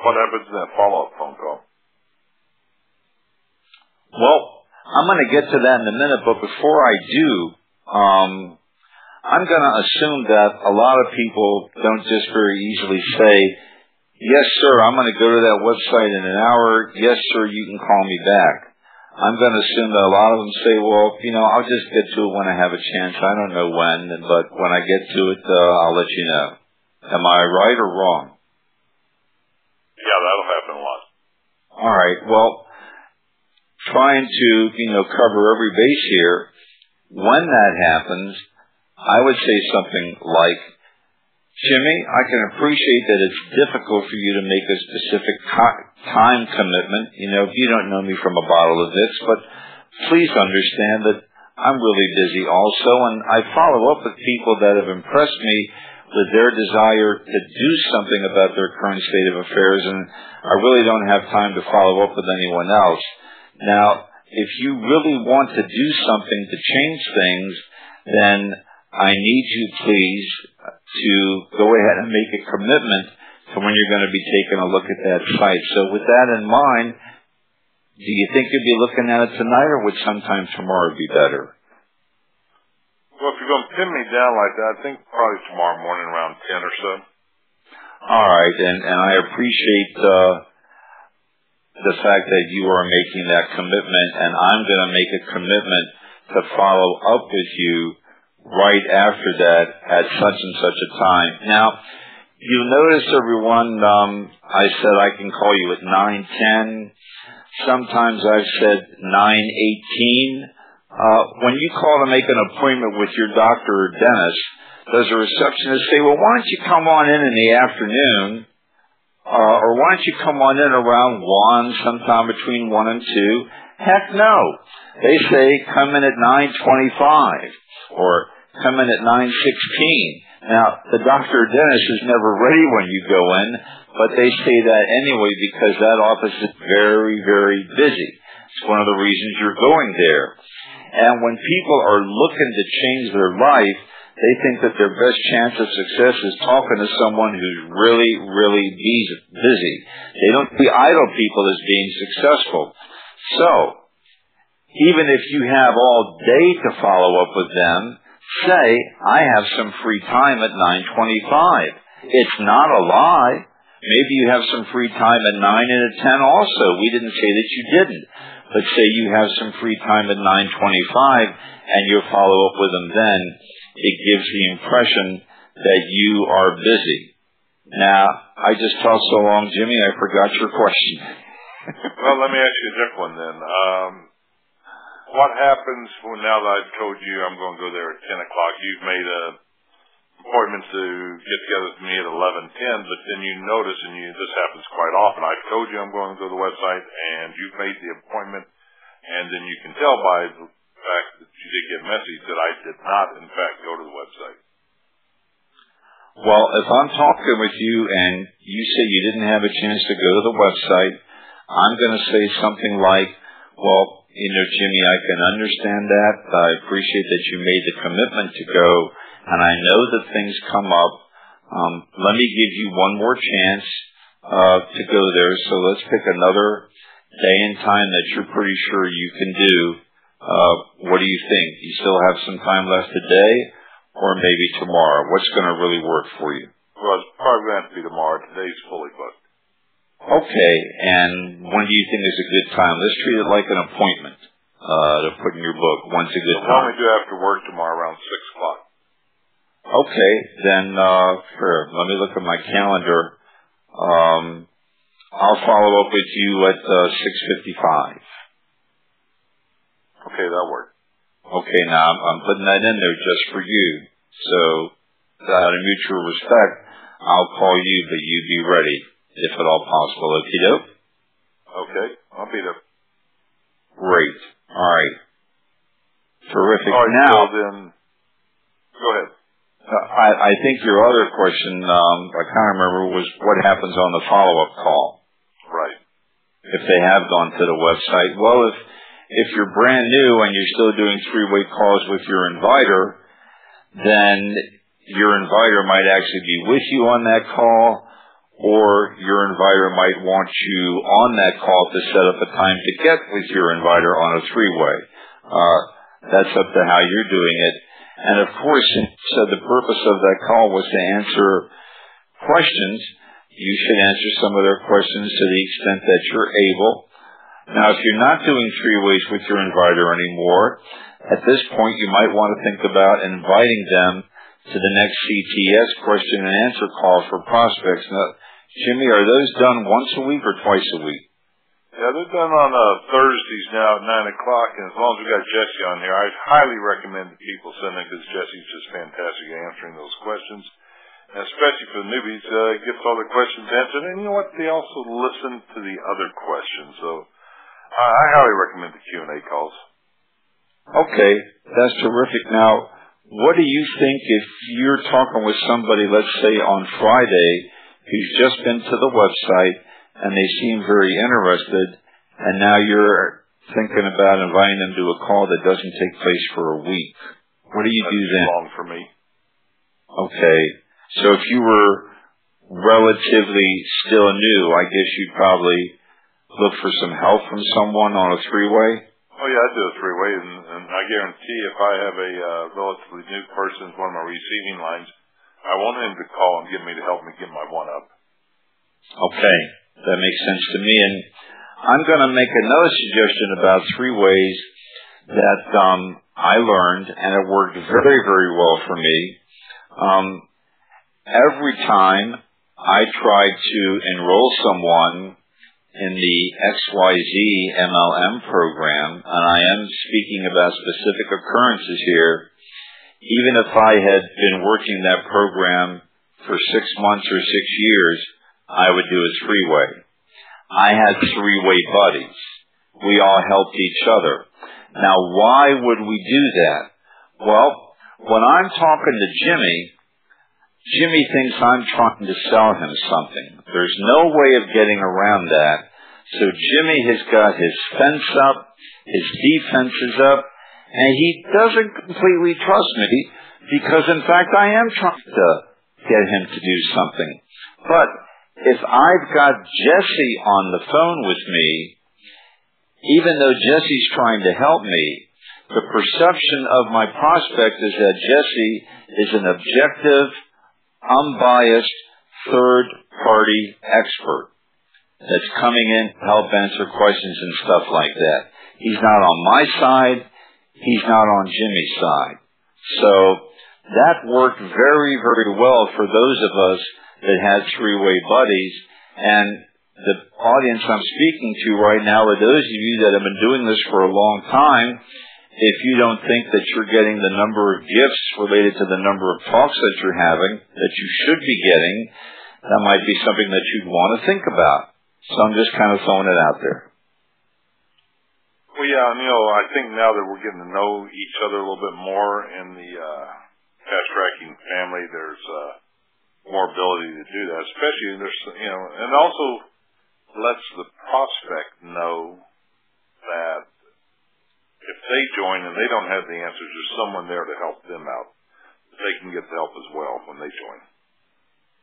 What happens in that follow-up phone call? Well, I'm going to get to that in a minute, but before I do, I'm going to assume that a lot of people don't just very easily say, yes, sir, I'm going to go to that website in an hour. Yes, sir, you can call me back. I'm going to assume that a lot of them say, well, I'll just get to it when I have a chance. I don't know when, but when I get to it, I'll let you know. Am I right or wrong? Yeah, that'll happen a lot. All right. Well, trying to, cover every base here, when that happens, I would say something like, Jimmy, I can appreciate that it's difficult for you to make a specific time commitment, if you don't know me from a bottle of Vicks, but please understand that I'm really busy also, and I follow up with people that have impressed me with their desire to do something about their current state of affairs, and I really don't have time to follow up with anyone else. Now, if you really want to do something to change things, then I need you, please, to go ahead and make a commitment to when you're going to be taking a look at that site. So with that in mind, do you think you'd be looking at it tonight, or would sometime tomorrow be better? Well, if you're going to pin me down like that, I think probably tomorrow morning around 10 or so. All right, and I appreciate the fact that you are making that commitment, and I'm going to make a commitment to follow up with you right after that at such and such a time. Now, you notice, everyone, I said I can call you at 9:10. Sometimes I've said 9:18. When you call to make an appointment with your doctor or dentist, does a receptionist say, well, why don't you come on in the afternoon? Or why don't you come on in around 1, sometime between 1 and 2? Heck no. They say come in at 9:25 or come in at 9:16. Now, the doctor or dentist is never ready when you go in, but they say that anyway because that office is very, very busy. It's one of the reasons you're going there. And when people are looking to change their life, they think that their best chance of success is talking to someone who's really, really busy. They don't see idle people as being successful. So, even if you have all day to follow up with them, say, I have some free time at 9:25. It's not a lie. Maybe you have some free time at 9 and at 10 also. We didn't say that you didn't. But say you have some free time at 9:25 and you follow up with them then, it gives the impression that you are busy. Now, I just talked so long, Jimmy, I forgot your question. Well, let me ask you a different one then. What happens when, now that I've told you I'm going to go there at 10 o'clock, you've made an appointment to get together with me at 11:10, but then you notice, and this happens quite often, I've told you I'm going to go to the website, and you've made the appointment, and then you can tell by the fact that you did get a message that I did not, in fact, go to the website. Well, if I'm talking with you and you say you didn't have a chance to go to the website, I'm going to say something like, well, Jimmy, I can understand that. I appreciate that you made the commitment to go, and I know that things come up. Let me give you one more chance to go there. So let's pick another day and time that you're pretty sure you can do. What do you think? You still have some time left today, or maybe tomorrow? What's going to really work for you? Well, it's probably going to have to be tomorrow. Today's fully booked. Okay, and when do you think is a good time? Let's treat it like an appointment to put in your book. When's a good time? Why don't we do after work tomorrow around 6 o'clock? Okay, then sure. Let me look at my calendar. I'll follow up with you at 6:55. Okay, that'll work. Okay, now I'm putting that in there just for you. So, out of mutual respect, I'll call you, but you be ready, if at all possible. Okey-doke? Okay, I'll be there. Great. All right. Terrific. All right, now, well then, go ahead. I think your other question, I can't remember, was what happens on the follow-up call. Right. If they have gone to the website. Well, if you're brand new and you're still doing three-way calls with your inviter, then your inviter might actually be with you on that call, or your inviter might want you on that call to set up a time to get with your inviter on a three-way. That's up to how you're doing it. And of course, so the purpose of that call was to answer questions. You should answer some of their questions to the extent that you're able. Now, if you're not doing three-ways with your inviter anymore, at this point you might want to think about inviting them to the next CTS question and answer call for prospects. Now, Jimmy, are those done once a week or twice a week? Yeah, they're done on Thursdays now at 9 o'clock, and as long as we got Jesse on here, I highly recommend that people send it because Jesse's just fantastic at answering those questions. And especially for the newbies, gets all the questions answered. And you know what? They also listen to the other questions. So I highly recommend the Q&A calls. Okay, that's terrific. Now, what do you think if you're talking with somebody, let's say on Friday, who's just been to the website and they seem very interested, and now you're thinking about inviting them to a call that doesn't take place for a week? What do you do then? That's long for me. Okay. So if you were relatively still new, I guess you'd probably look for some help from someone on a three-way? Oh, yeah, I do a three-way, and I guarantee if I have a relatively new person in one of my receiving lines, I want him to call and get me to help me get my one up. Okay, that makes sense to me. And I'm going to make another suggestion about three-ways that I learned, and it worked very, very well for me. Every time I tried to enroll someone in the XYZ MLM program, and I am speaking about specific occurrences here, even if I had been working that program for 6 months or 6 years, I would do a three-way. I had three-way buddies. We all helped each other. Now, why would we do that? Well, when I'm talking to Jimmy thinks I'm trying to sell him something. There's no way of getting around that. So Jimmy has got his fence up, his defense is up, and he doesn't completely trust me because, in fact, I am trying to get him to do something. But if I've got Jesse on the phone with me, even though Jesse's trying to help me, the perception of my prospect is that Jesse is an objective, unbiased, third-party expert that's coming in to help answer questions and stuff like that. He's not on my side. He's not on Jimmy's side. So that worked very, very well for those of us that had three-way buddies. And the audience I'm speaking to right now are those of you that have been doing this for a long time. If you don't think that you're getting the number of gifts related to the number of talks that you're having that you should be getting, that might be something that you'd want to think about. So I'm just kind of throwing it out there. Well, yeah, I think now that we're getting to know each other a little bit more in the Fast Tracking family, there's more ability to do that, especially and also lets the prospect know that if they join and they don't have the answers, there's someone there to help them out. They can get the help as well when they join.